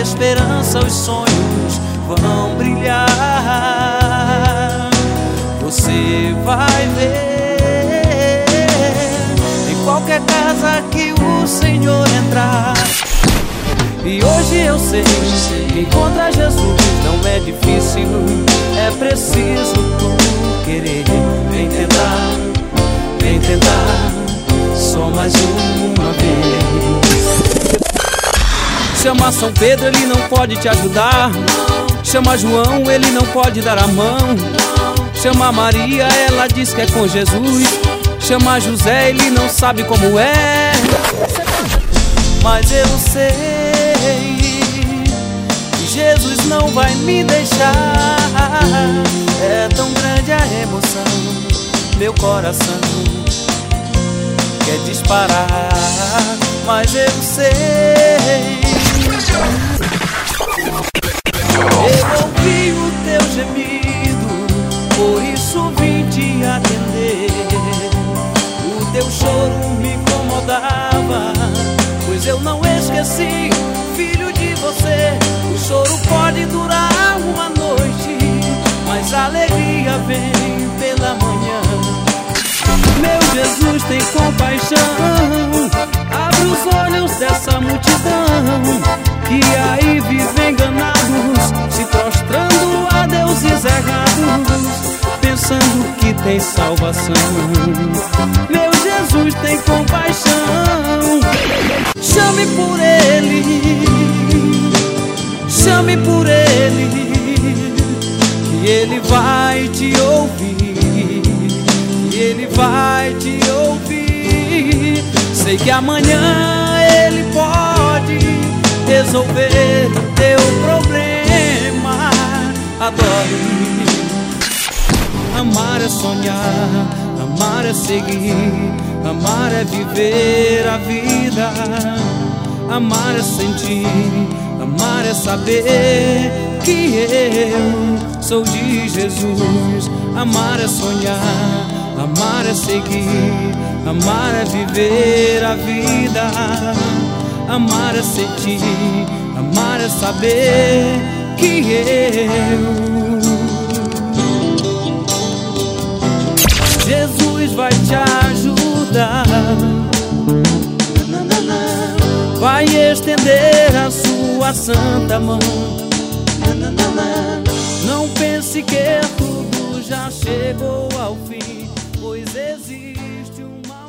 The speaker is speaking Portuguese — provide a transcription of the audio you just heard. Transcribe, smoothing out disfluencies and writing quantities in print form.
esperança, os sonhos vão brilhar. Você vai ver em qualquer casa que o Senhor entrar. E hoje eu sei que encontrar Jesus não é difícil, é preciso tu querer. Vem tentar, só mais uma vez. Chama São Pedro, ele não pode te ajudar. Chama João, ele não pode dar a mão. Chama Maria, ela diz que é com Jesus. Chama José, ele não sabe como é. Mas eu sei que Jesus não vai me deixar. É tão grande a emoção, meu coração quer disparar. Mas eu sei, eu ouvi o teu gemido, por isso vim te atender. O teu choro me incomodava, pois eu não esqueci, filho de você. O choro pode durar uma noite, mas a alegria vem pela manhã. Meu Jesus tem compaixão, abre os olhos dessa multidão que aí vive enganados, se prostrando a deuses errados, pensando que tem salvação. Meu Jesus tem compaixão, chame por Ele, chame por Ele, que Ele vai te ouvir, que Ele vai te ouvir. Sei que amanhã Ele pode resolver o teu problema. Adore. Amar é sonhar, amar é seguir, amar é viver a vida. Amar é sentir, amar é saber que eu sou de Jesus. Amar é sonhar, amar é seguir, amar é viver a vida. Amar é sentir, amar é saber que Jesus vai te ajudar, vai estender a sua santa mão. Não pense que tudo já chegou ao fim, pois existe uma